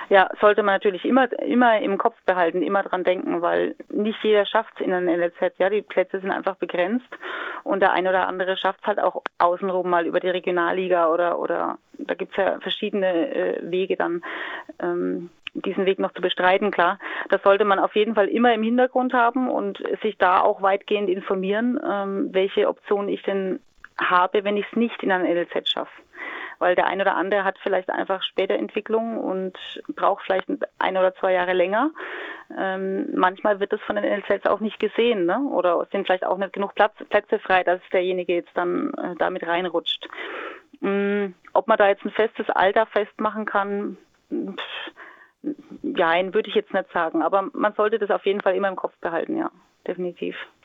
Ja, sollte man natürlich immer im Kopf behalten, immer dran denken, weil nicht jeder schafft es in einem NLZ. Ja, die Plätze sind einfach begrenzt und der ein oder andere schafft es halt auch außenrum mal über die Regionalliga oder da gibt es ja verschiedene Wege dann, diesen Weg noch zu bestreiten, klar. Das sollte man auf jeden Fall immer im Hintergrund haben und sich da auch weitgehend informieren, welche Optionen ich denn habe, wenn ich es nicht in einem NLZ schaffe. Weil der ein oder andere hat vielleicht einfach später Entwicklung und braucht vielleicht 1 oder 2 Jahre länger. Manchmal wird das von den NLZs auch nicht gesehen, ne? Oder sind vielleicht auch nicht genug Plätze frei, dass derjenige jetzt dann damit reinrutscht. Ob man da jetzt ein festes Alter festmachen kann, nein, würde ich jetzt nicht sagen. Aber man sollte das auf jeden Fall immer im Kopf behalten, ja, definitiv.